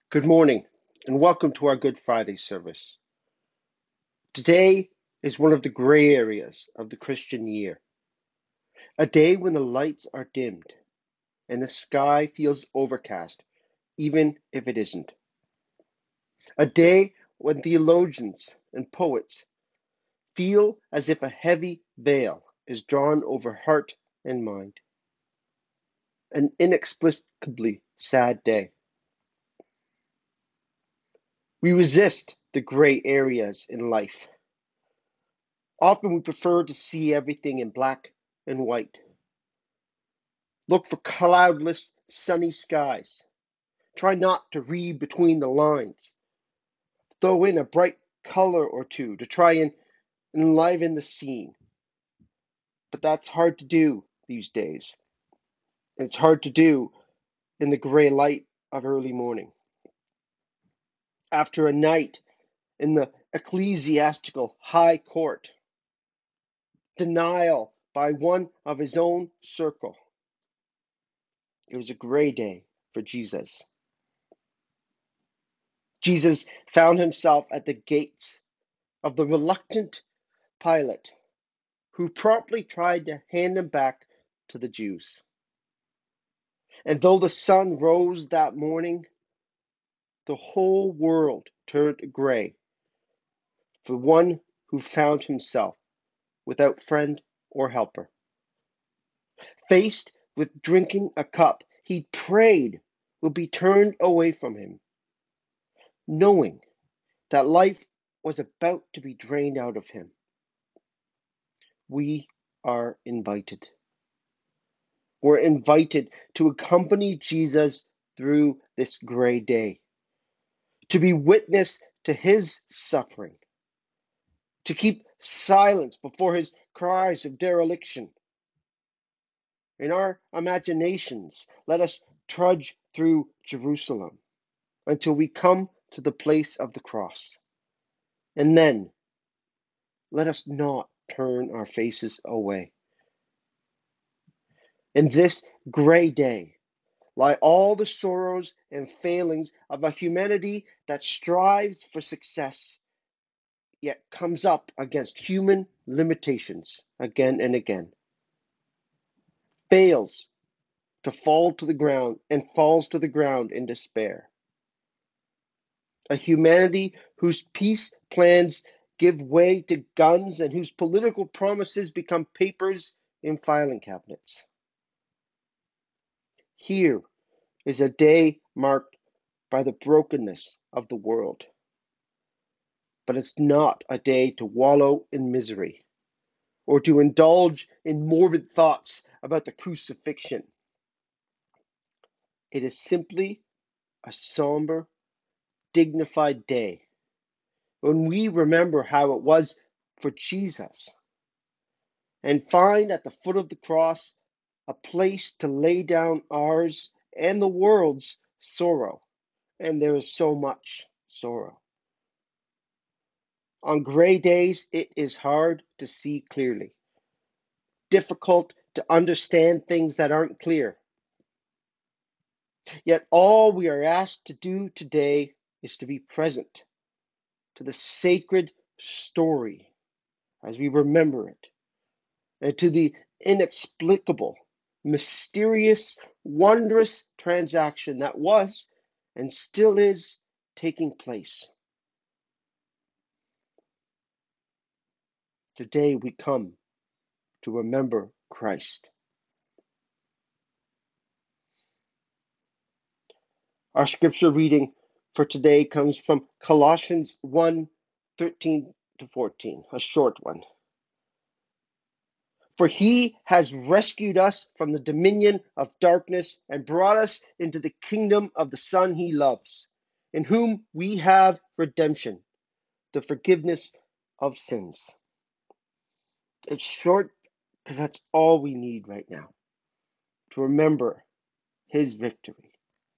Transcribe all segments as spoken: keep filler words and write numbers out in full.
Good morning and welcome to our Good Friday service. Today is one of the gray areas of the Christian year, a day when the lights are dimmed and the sky feels overcast, even if it isn't. A day when theologians and poets feel as if a heavy veil is drawn over heart and mind. An inexplicably sad day. We resist the gray areas in life. Often we prefer to see everything in black and white. Look for cloudless, sunny skies. Try not to read between the lines. Throw in a bright color or two to try and enliven the scene. But that's hard to do these days. It's hard to do in the gray light of early morning. After a night in the ecclesiastical high court, denial by one of his own circle. It was a gray day for Jesus. Jesus found himself at the gates of the reluctant Pilate, who promptly tried to hand him back to the Jews. And though the sun rose that morning, the whole world turned gray for one who found himself without friend or helper. Faced with drinking a cup he prayed would be turned away from him, knowing that life was about to be drained out of him. We are invited. We're invited to accompany Jesus through this gray day, to be witness to his suffering, to keep silence before his cries of dereliction. In our imaginations, let us trudge through Jerusalem until we come to the place of the cross. And then, let us not turn our faces away. In this gray day lie all the sorrows and failings of a humanity that strives for success, yet comes up against human limitations again and again, fails to fall to the ground and falls to the ground in despair. A humanity whose peace plans give way to guns and whose political promises become papers in filing cabinets. Here is a day marked by the brokenness of the world. But it's not a day to wallow in misery or to indulge in morbid thoughts about the crucifixion. It is simply a somber, dignified day when we remember how it was for Jesus and find at the foot of the cross a place to lay down ours and the world's sorrow. And there is so much sorrow. On gray days, it is hard to see clearly, difficult to understand things that aren't clear. Yet all we are asked to do today is to be present to the sacred story as we remember it, and to the inexplicable, mysterious, wondrous transaction that was and still is taking place. Today we come to remember Christ. Our scripture reading for today comes from Colossians one, thirteen to fourteen, a short one. For he has rescued us from the dominion of darkness and brought us into the kingdom of the Son he loves, in whom we have redemption, the forgiveness of sins. It's short because that's all we need right now, to remember his victory.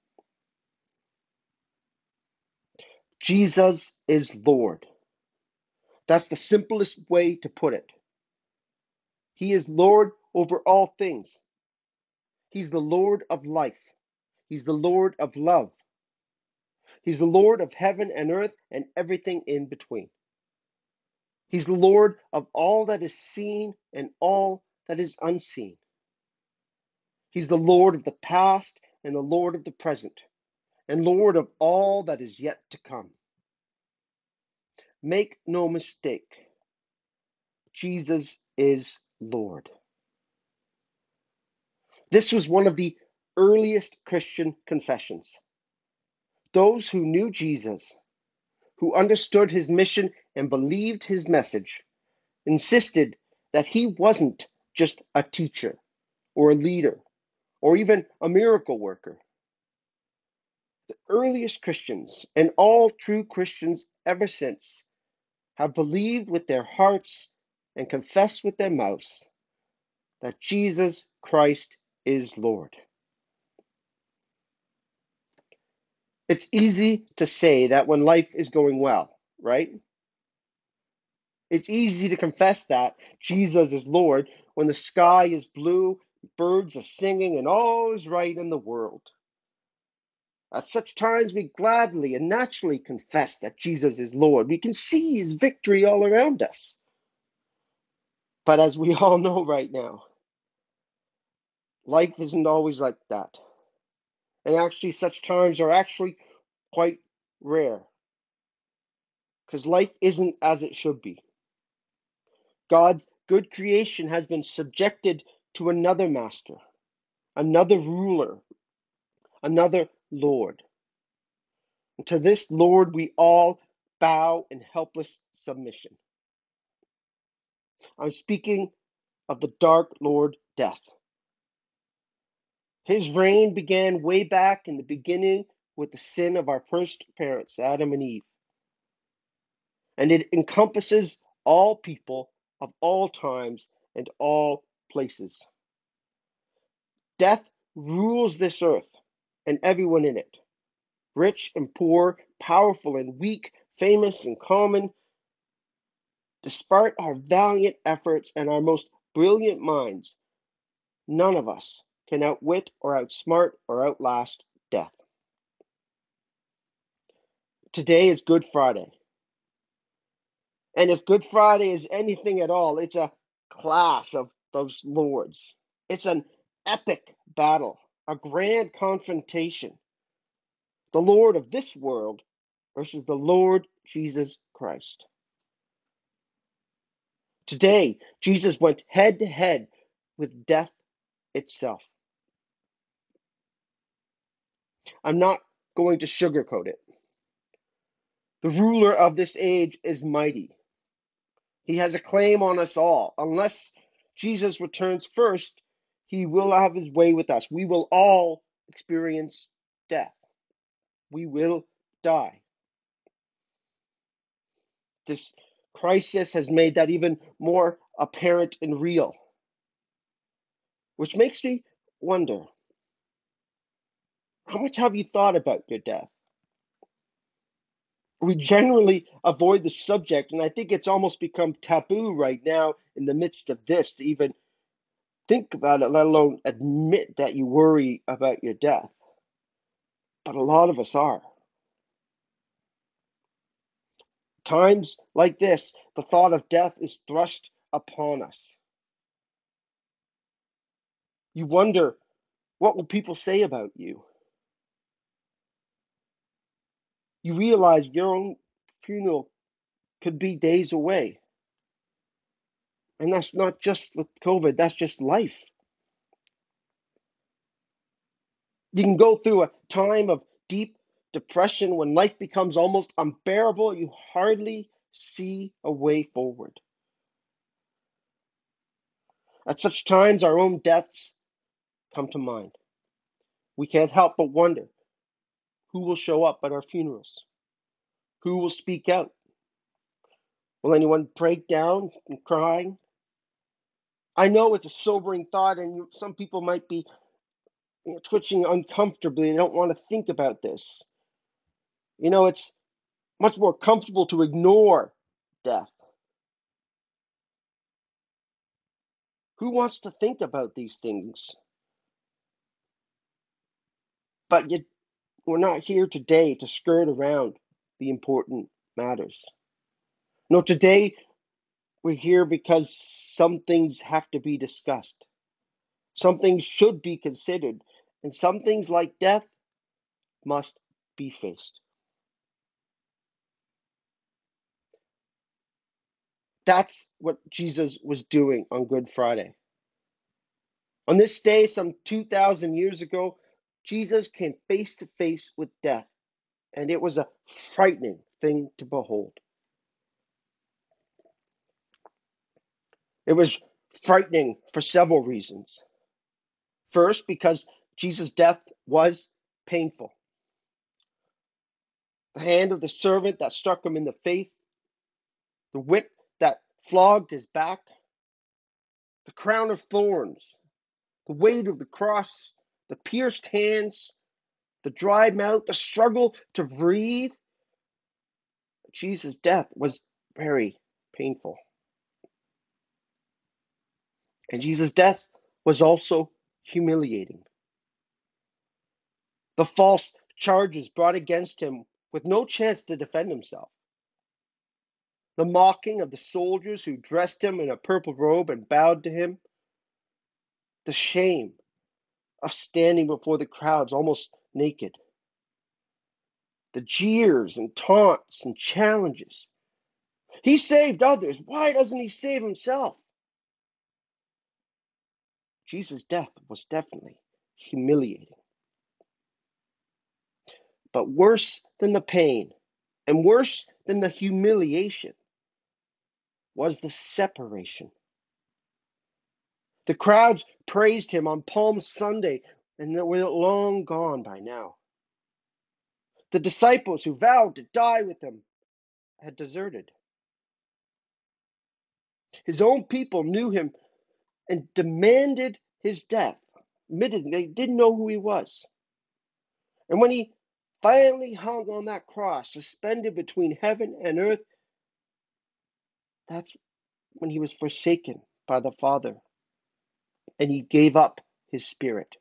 Jesus is Lord. That's the simplest way to put it. He is Lord over all things. He's the Lord of life. He's the Lord of love. He's the Lord of heaven and earth and everything in between. He's the Lord of all that is seen and all that is unseen. He's the Lord of the past and the Lord of the present, and Lord of all that is yet to come. Make no mistake, Jesus is Lord. This was one of the earliest Christian confessions. Those who knew Jesus, who understood his mission and believed his message, insisted that he wasn't just a teacher or a leader or even a miracle worker. The earliest Christians and all true Christians ever since have believed with their hearts and confessed with their mouths that Jesus Christ is Lord. It's easy to say that when life is going well, right? It's easy to confess that Jesus is Lord when the sky is blue, birds are singing, and all is right in the world. At such times, we gladly and naturally confess that Jesus is Lord. We can see his victory all around us. But as we all know right now, life isn't always like that. And actually, such times are actually quite rare. Because life isn't as it should be. God's good creation has been subjected to another master, another ruler, another Lord. And to this Lord we all bow in helpless submission. I'm speaking of the Dark Lord Death. His reign began way back in the beginning with the sin of our first parents, Adam and Eve. And it encompasses all people of all times and all places. Death rules this earth and everyone in it, rich and poor, powerful and weak, famous and common. Despite our valiant efforts and our most brilliant minds, none of us can outwit or outsmart or outlast death. Today is Good Friday. And if Good Friday is anything at all, it's a clash of those lords. It's an epic battle, a grand confrontation. The Lord of this world versus the Lord Jesus Christ. Today, Jesus went head to head with death itself. I'm not going to sugarcoat it. The ruler of this age is mighty. He has a claim on us all. Unless Jesus returns first, he will have his way with us. We will all experience death. We will die. This crisis has made that even more apparent and real, which makes me wonder, how much have you thought about your death? We generally avoid the subject, and I think it's almost become taboo right now in the midst of this to even think about it, let alone admit that you worry about your death. But a lot of us are. Times like this, the thought of death is thrust upon us. You wonder, what will people say about you? You realize your own funeral could be days away. And that's not just with COVID, that's just life. You can go through a time of deep depression when life becomes almost unbearable. You hardly see a way forward. At such times, our own deaths come to mind. We can't help but wonder, who will show up at our funerals? Who will speak out? Will anyone break down and crying? I know it's a sobering thought, and some people might be you know, twitching uncomfortably and don't want to think about this. You know, it's much more comfortable to ignore death. Who wants to think about these things? But you, We're not here today to skirt around the important matters. No, today we're here because some things have to be discussed. Some things should be considered, and some things like death must be faced. That's what Jesus was doing on Good Friday. On this day, some two thousand years ago, Jesus came face to face with death, and it was a frightening thing to behold. It was frightening for several reasons. First, because Jesus' death was painful. The hand of the servant that struck him in the face, the whip that flogged his back, the crown of thorns, the weight of the cross, the pierced hands, the dry mouth, the struggle to breathe. Jesus' death was very painful. And Jesus' death was also humiliating. The false charges brought against him with no chance to defend himself. The mocking of the soldiers who dressed him in a purple robe and bowed to him. The shame of standing before the crowds almost naked. The jeers and taunts and challenges. He saved others. Why doesn't he save himself? Jesus' death was definitely humiliating. But worse than the pain and worse than the humiliation was the separation. The crowds praised him on Palm Sunday, and they were long gone by now. The disciples who vowed to die with him had deserted. His own people knew him and demanded his death, admitting they didn't know who he was. And when he finally hung on that cross, suspended between heaven and earth, that's when he was forsaken by the Father, and he gave up his spirit.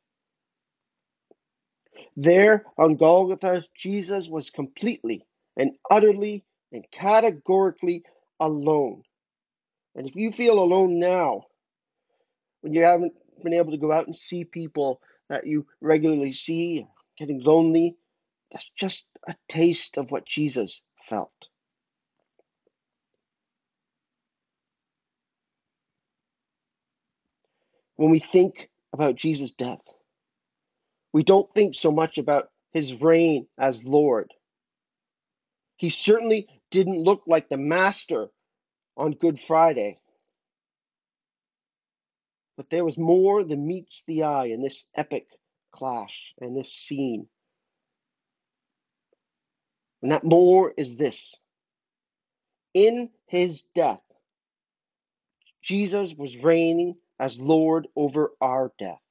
There on Golgotha, Jesus was completely and utterly and categorically alone. And if you feel alone now, when you haven't been able to go out and see people that you regularly see, getting lonely, that's just a taste of what Jesus felt. When we think about Jesus' death, we don't think so much about his reign as Lord. He certainly didn't look like the master on Good Friday. But there was more than meets the eye in this epic clash and this scene. And that more is this. In his death, Jesus was reigning as Lord over our death.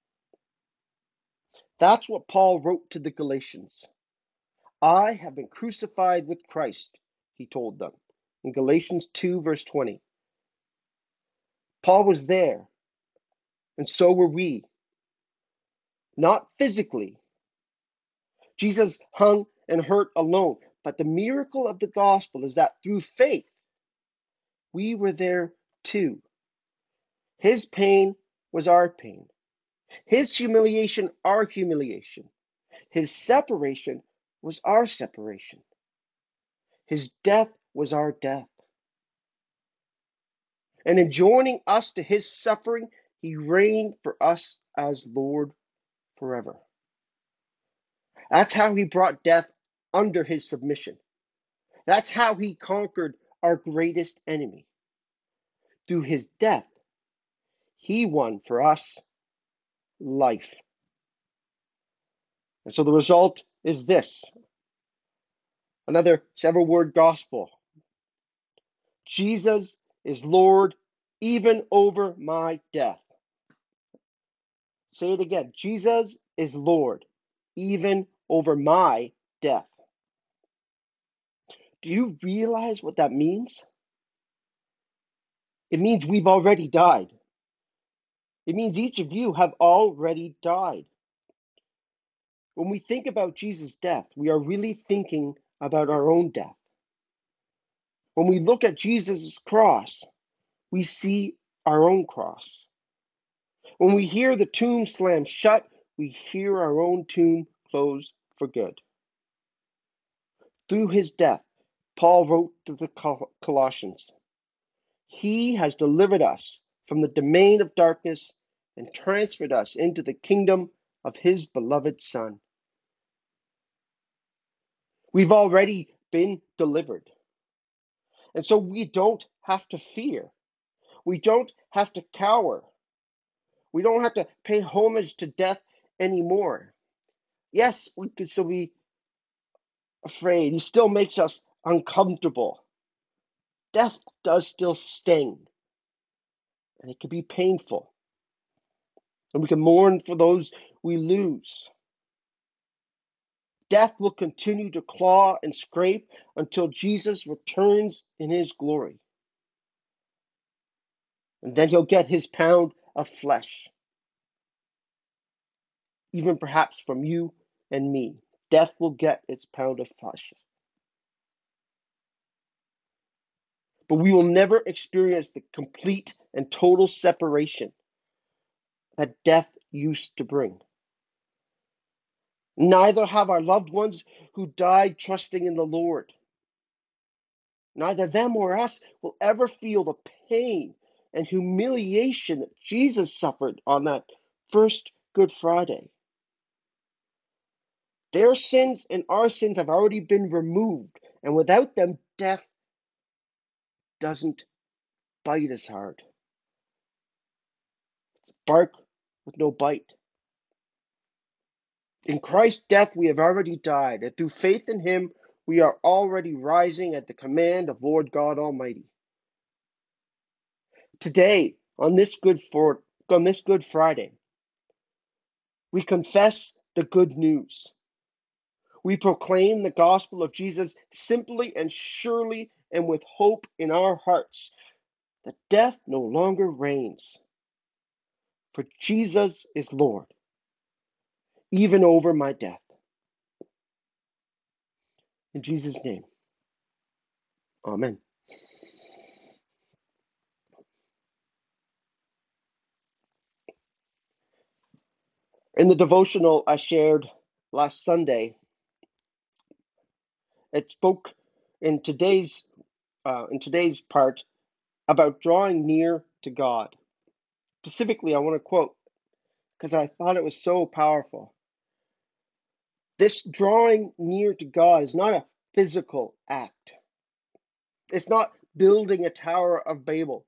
That's what Paul wrote to the Galatians. I have been crucified with Christ, he told them in Galatians two, verse twenty. Paul was there, and so were we. Not physically. Jesus hung and hurt alone, but the miracle of the gospel is that through faith, we were there too. His pain was our pain. His humiliation, our humiliation. His separation was our separation. His death was our death. And in joining us to his suffering, he reigned for us as Lord forever. That's how he brought death under his submission. That's how he conquered our greatest enemy. Through his death, he won for us life. And so the result is this. Another several word gospel. Jesus is Lord even over my death. Say it again. Jesus is Lord even over my death. Do you realize what that means? It means we've already died. It means each of you have already died. When we think about Jesus' death, we are really thinking about our own death. When we look at Jesus' cross, we see our own cross. When we hear the tomb slam shut, we hear our own tomb close for good. Through his death, Paul wrote to the Colossians, "He has delivered us from the domain of darkness and transferred us into the kingdom of his beloved Son." We've already been delivered. And so we don't have to fear. We don't have to cower. We don't have to pay homage to death anymore. Yes, we could still be afraid. He still makes us uncomfortable. Death does still sting, and it can be painful. And we can mourn for those we lose. Death will continue to claw and scrape until Jesus returns in his glory. And then he'll get his pound of flesh. Even perhaps from you and me. Death will get its pound of flesh. But we will never experience the complete and total separation that death used to bring. Neither have our loved ones who died trusting in the Lord. Neither them or us will ever feel the pain and humiliation that Jesus suffered on that first Good Friday. Their sins and our sins have already been removed, and without them, death doesn't bite as hard. It's bark with no bite. In Christ's death, we have already died, and through faith in him, we are already rising at the command of Lord God Almighty. Today, on this Good, for, on this Good Friday, we confess the good news. We proclaim the gospel of Jesus simply and surely and with hope in our hearts that death no longer reigns. For Jesus is Lord, even over my death. In Jesus' name, amen. In the devotional I shared last Sunday, it spoke in today's uh, in today's part about drawing near to God. Specifically, I want to quote because I thought it was so powerful. This drawing near to God is not a physical act. It's not building a Tower of Babel.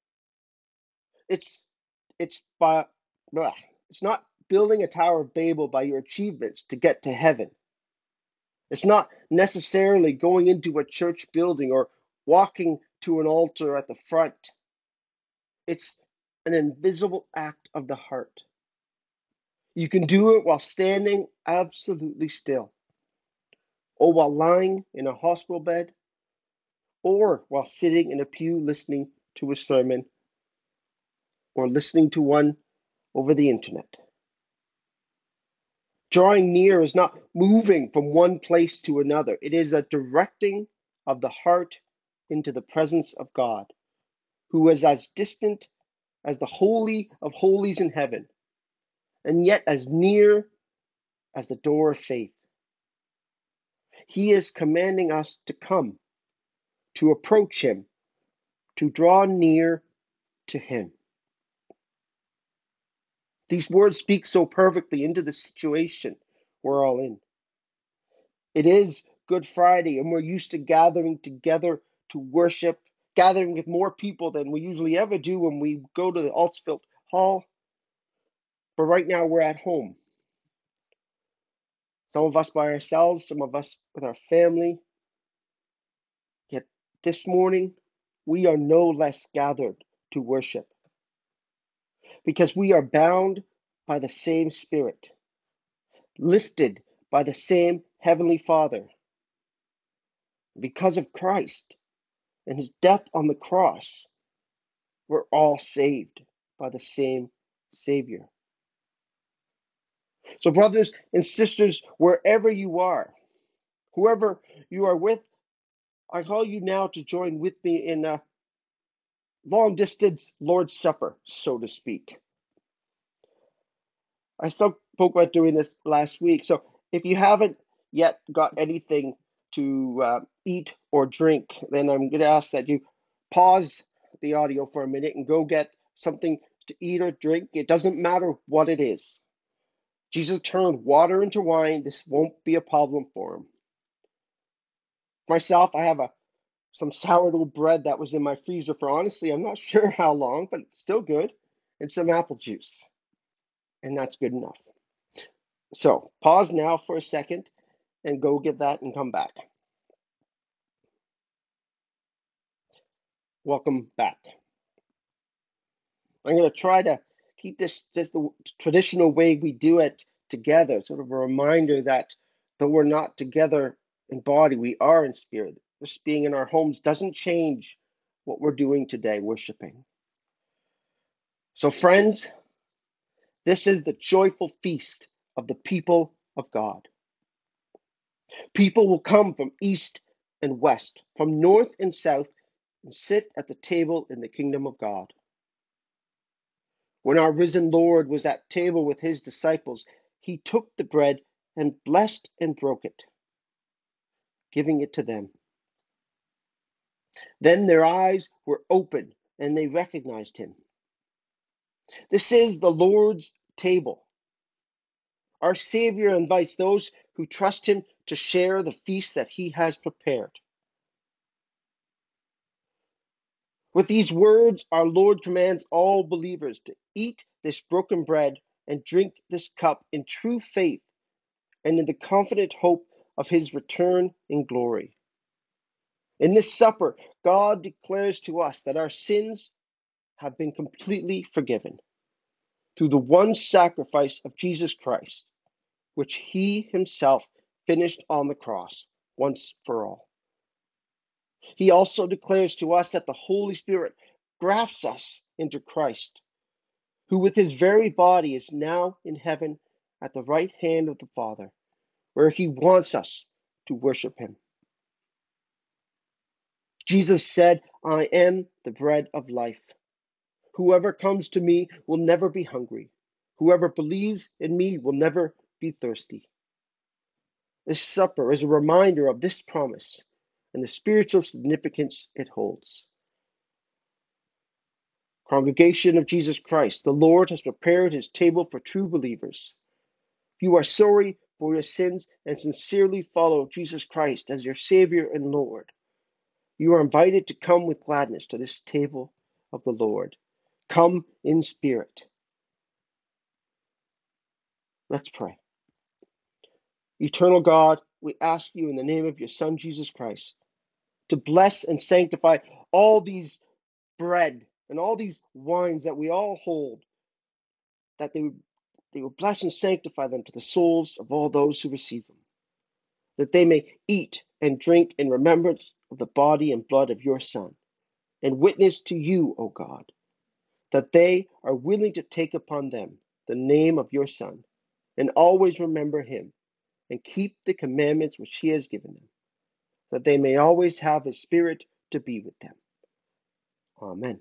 It's it's by blah. It's not building a Tower of Babel by your achievements to get to heaven. It's not necessarily going into a church building or walking to an altar at the front. It's an invisible act of the heart. You can do it while standing absolutely still, or while lying in a hospital bed, or while sitting in a pew listening to a sermon, or listening to one over the internet. Drawing near is not moving from one place to another. It is a directing of the heart into the presence of God, who is as distant as the Holy of Holies in heaven, and yet as near as the door of faith. He is commanding us to come, to approach him, to draw near to him. These words speak so perfectly into the situation we're all in. It is Good Friday, and we're used to gathering together to worship, gathering with more people than we usually ever do when we go to the Altsfeld Hall. But right now we're at home. Some of us by ourselves, some of us with our family. Yet this morning, we are no less gathered to worship, because we are bound by the same Spirit, lifted by the same Heavenly Father. Because of Christ and his death on the cross, we're all saved by the same Savior. So, brothers and sisters, wherever you are, whoever you are with, I call you now to join with me in a long distance Lord's Supper, so to speak. I spoke about doing this last week. So if you haven't yet got anything to uh, eat or drink, then I'm going to ask that you pause the audio for a minute and go get something to eat or drink. It doesn't matter what it is. Jesus turned water into wine. This won't be a problem for him. Myself, I have a some sourdough bread that was in my freezer for, honestly, I'm not sure how long, but it's still good, and some apple juice, and that's good enough. So pause now for a second and go get that and come back. Welcome back. I'm going to try to keep this just the traditional way we do it together, sort of a reminder that though we're not together in body, we are in spirit. Just being in our homes doesn't change what we're doing today, worshiping. So friends, this is the joyful feast of the people of God. People will come from east and west, from north and south, and sit at the table in the kingdom of God. When our risen Lord was at table with his disciples, he took the bread and blessed and broke it, giving it to them. Then their eyes were opened and they recognized him. This is the Lord's table. Our Savior invites those who trust him to share the feast that he has prepared. With these words, our Lord commands all believers to eat this broken bread and drink this cup in true faith and in the confident hope of his return in glory. In this supper, God declares to us that our sins have been completely forgiven through the one sacrifice of Jesus Christ, which he himself finished on the cross once for all. He also declares to us that the Holy Spirit grafts us into Christ, who with his very body is now in heaven at the right hand of the Father, where he wants us to worship him. Jesus said, I am the bread of life. Whoever comes to me will never be hungry. Whoever believes in me will never be thirsty. This supper is a reminder of this promise and the spiritual significance it holds. Congregation of Jesus Christ, the Lord has prepared his table for true believers. If you are sorry for your sins and sincerely follow Jesus Christ as your Savior and Lord, you are invited to come with gladness to this table of the Lord. Come in spirit. Let's pray. Eternal God, we ask you in the name of your Son, Jesus Christ, to bless and sanctify all these bread and all these wines that we all hold, that they would, they will bless and sanctify them to the souls of all those who receive them, that they may eat and drink in remembrance of the body and blood of your Son, and witness to you, O God, that they are willing to take upon them the name of your Son, and always remember him, and keep the commandments which he has given them, that they may always have his Spirit to be with them. Amen.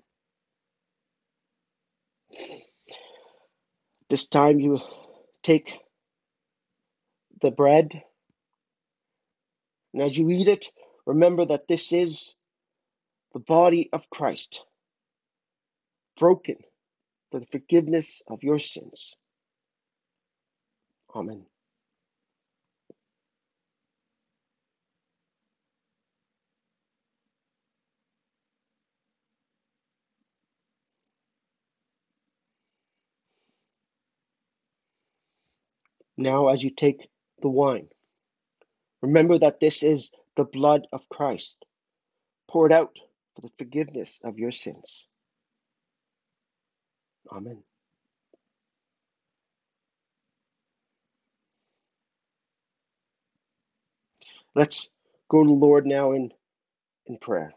This time you take the bread, and as you eat it, remember that this is the body of Christ, broken for the forgiveness of your sins. Amen. Now, as you take the wine, remember that this is the blood of Christ, poured out for the forgiveness of your sins. Amen. Let's go to the Lord now in, in prayer.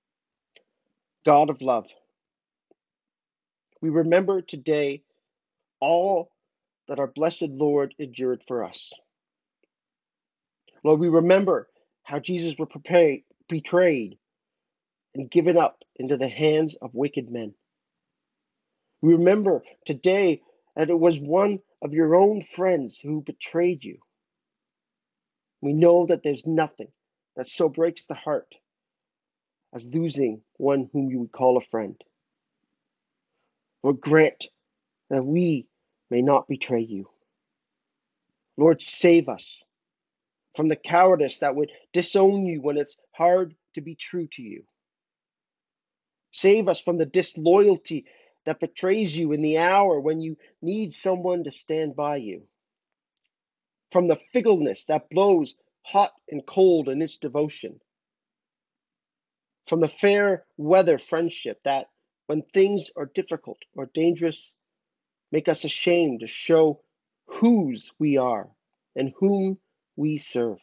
God of love, we remember today all that our blessed Lord endured for us. Lord, we remember how Jesus was prepared, betrayed and given up into the hands of wicked men. We remember today that it was one of your own friends who betrayed you. We know that there's nothing that so breaks the heart as losing one whom you would call a friend. Lord, grant that we may not betray you. Lord, save us from the cowardice that would disown you when it's hard to be true to you. Save us from the disloyalty that betrays you in the hour when you need someone to stand by you. From the fickleness that blows hot and cold in its devotion. From the fair weather friendship that, when things are difficult or dangerous, make us ashamed to show whose we are and whom we serve.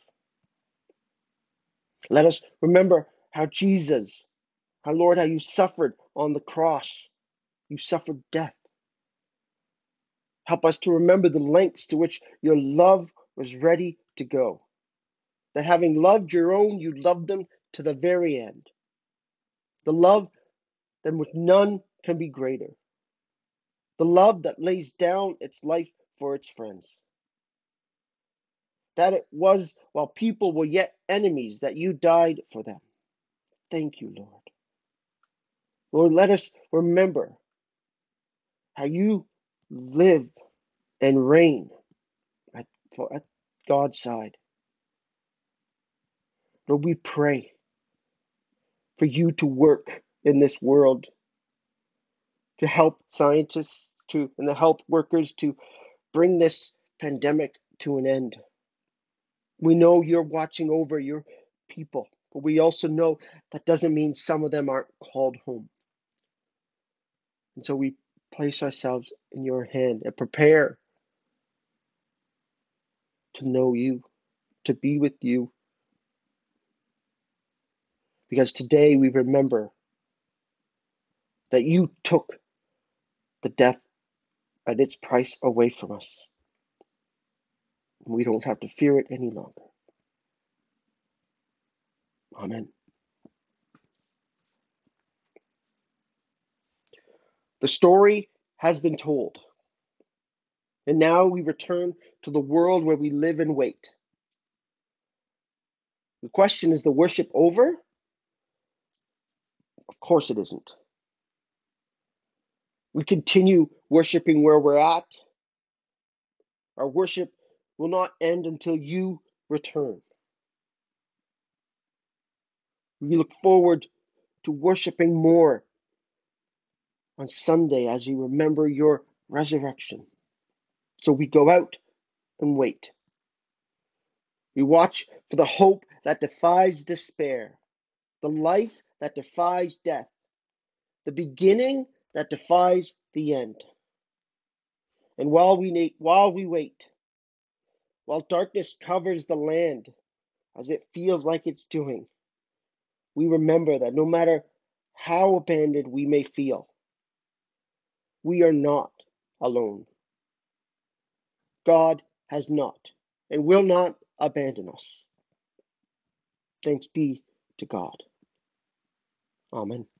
Let us remember how Jesus, how Lord, how you suffered on the cross. You suffered death. Help us to remember the lengths to which your love was ready to go. That having loved your own, you loved them to the very end. The love than which none can be greater. The love that lays down its life for its friends. That it was while people were yet enemies that you died for them. Thank you, Lord. Lord, let us remember how you live and reign at, for, at God's side. Lord, we pray for you to work in this world, to help scientists to and the health workers to bring this pandemic to an end. We know you're watching over your people, but we also know that doesn't mean some of them aren't called home. And so we place ourselves in your hand and prepare to know you, to be with you. Because today we remember that you took the death and its price away from us. We don't have to fear it any longer. Amen. The story has been told. And now we return to the world where we live and wait. The question, is the worship over? Of course it isn't. We continue worshiping where we're at. Our worship will not end until you return. We look forward to worshiping more on Sunday as you remember your resurrection. So we go out and wait. We watch for the hope that defies despair, the life that defies death, the beginning that defies the end. And while we while we wait, while darkness covers the land as it feels like it's doing, we remember that no matter how abandoned we may feel, we are not alone. God has not and will not abandon us. Thanks be to God. Amen.